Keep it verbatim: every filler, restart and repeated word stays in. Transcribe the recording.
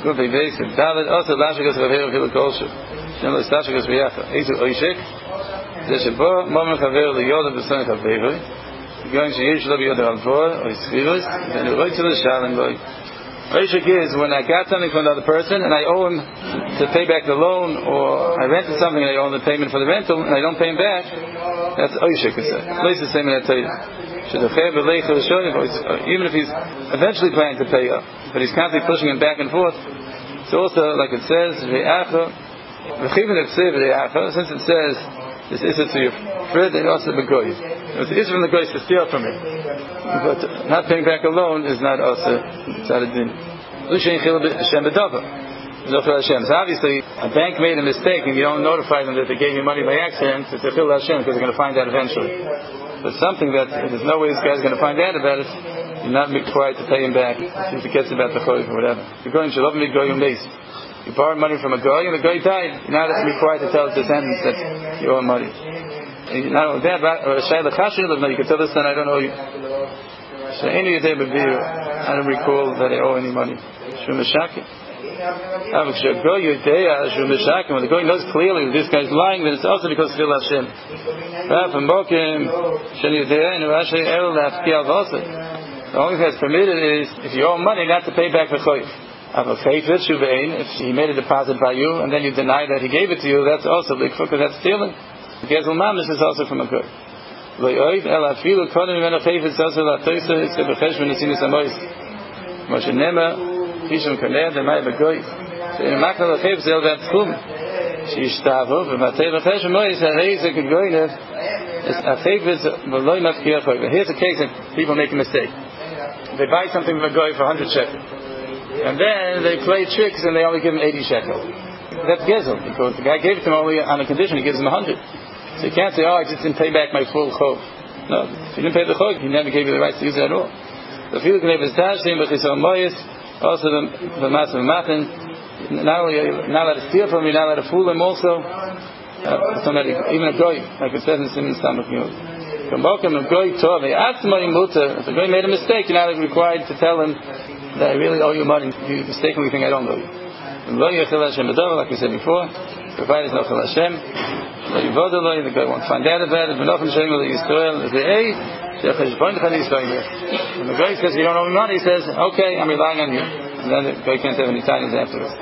Good big base. David also lashikas chaver v'chiluk kolshu. Shem lo istashikas v'yacha. Eizu oishik. Zeshebo moment chaver liyoda b'son chaveroi. Going to yesh lo biyoda alvor or ischirus. And it writes to the shalom boy. Oishik is when I got something from another person and I owe him to pay back the loan, or I rented something and I owe him the payment for the rental and I don't pay him back. That's oishik. It's at least the same in that tell you. Even if he's eventually planning to pay up, but he's constantly pushing him back and forth. So also, like it says, since it says this is to your friend, and also the goy. It is from the goy to steal from him, but not paying back a loan is not also tzadidin. So obviously, a bank made a mistake, and you don't notify them that they gave you money by accident. It's a chil Hashem because they're going to find out eventually. But something that there's no way this guy's going to find out about it, you're not required to pay him back since he gets about the choiv or whatever. You're going to love me, go your mace. You borrowed money from a guy and the guy died. You're not required to tell his descendants that you owe him money. And not only that, but you can tell this son, I don't owe you. So any of them would be, I don't recall that I owe any money. Shumashaki. When the guy knows clearly that this guy's lying, then it's also because of Hashem. The only thing that's permitted is if you owe money, not to pay back the choiv. If he made a deposit by you and then you deny that he gave it to you, that's also because that's stealing. Gezel mamish is also from a good. Kishim Kaneh, the Mai Begoy. So in Makal Achev Zel Vet Tchum. Shishtavu, V'matei V'chesh Mois, Arei Zek Goynev, Achev Vet V'loi Mafkir Choy. Here's a case that people make a mistake. They buy something from a goy for one hundred shekels. And then they play tricks and they only give him eighty shekels. That's Gezel, because the guy gave it to him only on a condition, he gives him one hundred. So you can't say, oh, I just didn't pay back my full chov. No, if you didn't pay the chov, he never gave you the right to use it at all. So if you look at it, also the the master of Matin, not only not allowed to steal from him, not allowed to fool him also. Uh, somebody, even a goy, like it says in Simon's Stomach Mule. If a goy made a mistake, you're not required to tell him that I really owe you money. You mistakenly think I don't owe you. Like we said before, provided no chil Hashem, the guy won't find out about it. When the guy says you don't owe me money, he says, okay, I'm relying on you. And then the guy can't have any tidings afterwards.